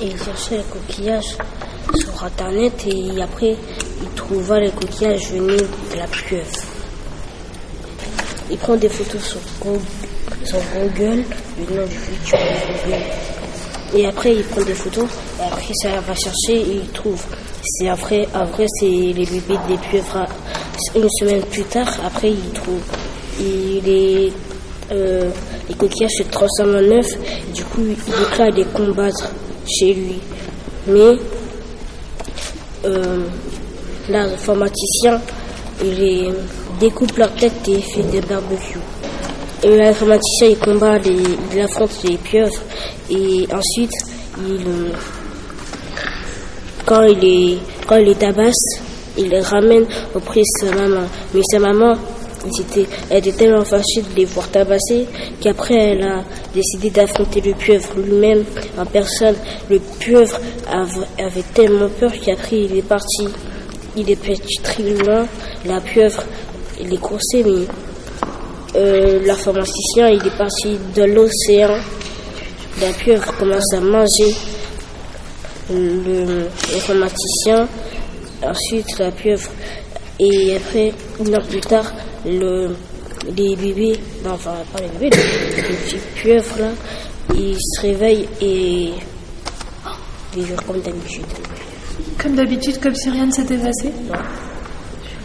et il cherchait les coquillages sur internet et après il trouva les coquillages venus de la pieuvre. Il prend des photos sur Google, le nom du futur de Google. Et après il prend des photos et après ça va chercher et il trouve. C'est après c'est les bébés des pieuvres. Une semaine plus tard, après il trouve. Les coquillages se transforment en œufs. Du coup il déclare des combats chez lui. Mais l'informaticien il découpe leur tête et fait des barbecues. Et l'informaticien il affronte les pieuvres et ensuite quand il les tabasse, il les ramène auprès de sa maman. Mais sa maman, elle était tellement fâchée de les voir tabasser qu'après elle a décidé d'affronter le pieuvre lui-même en personne. Le pieuvre avait tellement peur qu'après il est parti très loin. La pieuvre, il est coursé, mais l'informaticien il est parti de l'océan. La pieuvre commence à manger l'informaticien. Ensuite la pieuvre, et après une heure plus tard les bébés, non enfin pas les bébés, les petites pieuvres là, ils se réveillent et ils jouent comme d'habitude. Comme d'habitude, comme si rien ne s'était passé. Ouais.